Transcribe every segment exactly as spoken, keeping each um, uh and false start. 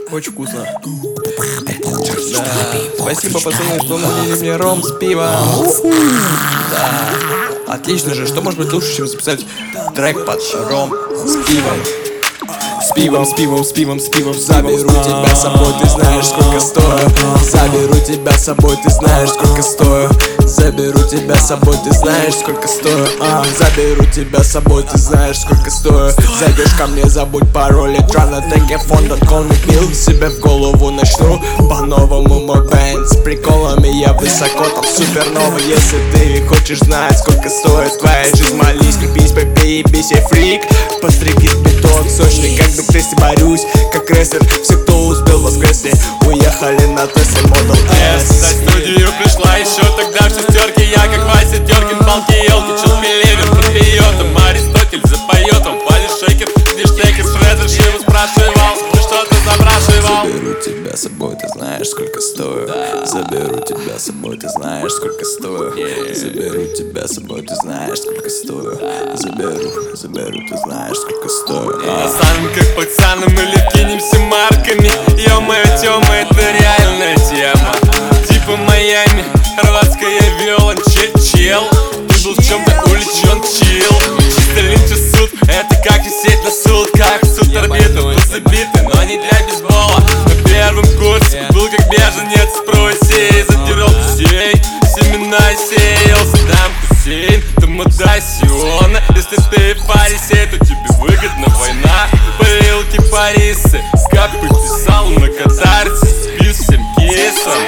Очень вкусно. Да. Спасибо, пацаны, что налили мне ром с пивом. Да. Отлично же. Что может быть лучше, чем записать трек под ром с пивом? С пивом, с пивом, с пивом, с пивом. Заберу тебя с собой, ты знаешь, сколько стою. Заберу тебя с собой, ты знаешь, сколько стою. Заберу тебя с собой, ты знаешь, сколько стою. а, Заберу тебя с собой, ты знаешь, сколько стою. Зайдешь ко мне, забудь пароль. Экрана тегефон, call me bill. Себе в голову начну по-новому мой бэнд. С приколами я высоко, там супернова. Если ты хочешь знать, сколько стоит твоя жизнь, молись, крепись, попей, бейся, фрик. Постриги бетон, сочный, как бы ты борюсь, как рестлер. Все, кто успел воскресне, уехали на Тесле Model S. На студию пришла еще тогда в шестерке. Я как Вася Теркин, палки, елки, чел Пелевин пропьет, там Аристотель запоет, он палит шейкер, диштекер, Шредер, Шиву спрашивал, ты что-то запрашивал. Заберу тебя с собой, ты знаешь, сколько стою. Заберу тебя с собой, ты знаешь, сколько стою. Заберу тебя с собой, ты знаешь, сколько стою. Заберу, заберу, ты знаешь, сколько стою. Самым как пацаны мы кинемся марками. Ё-моё, Тёма, это реальная тема. Типа Майами, хорватская виолончель, чел. Ты был в чем-то увлечен, чил. Чисто линча суд, это как висеть на сутках. Суд орбиты, был забиты, но не для бейсбола. На первом курсе был как беженец с Пруссии. Задирал друзей, семена сеял. Саддам Хусейн, тамада Сиона. Если ты фарисей, то тебе выгодна война. Пылил кипарисы, как подписал на катарсис. Спил всем кисом.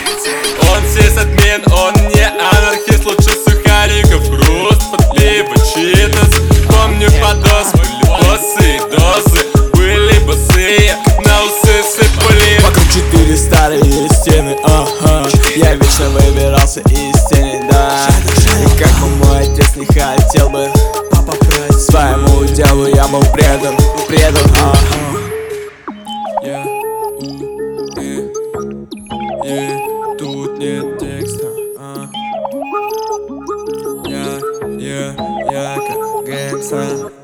Он сисадмин, он не анархист. Лучше сухариков хруст под пиво читас. Помню подос, были босые дозы. Были босые, на усы сыпали. Вокруг четыре старые стены, ага. Я вечно выбирался из тени, да. И как бы мой отец не хотел бы, своему делу я был предан, предан, ага. Yeah, uh, yeah, yeah, тут нет текста, а. Я, я, я как гэнгста.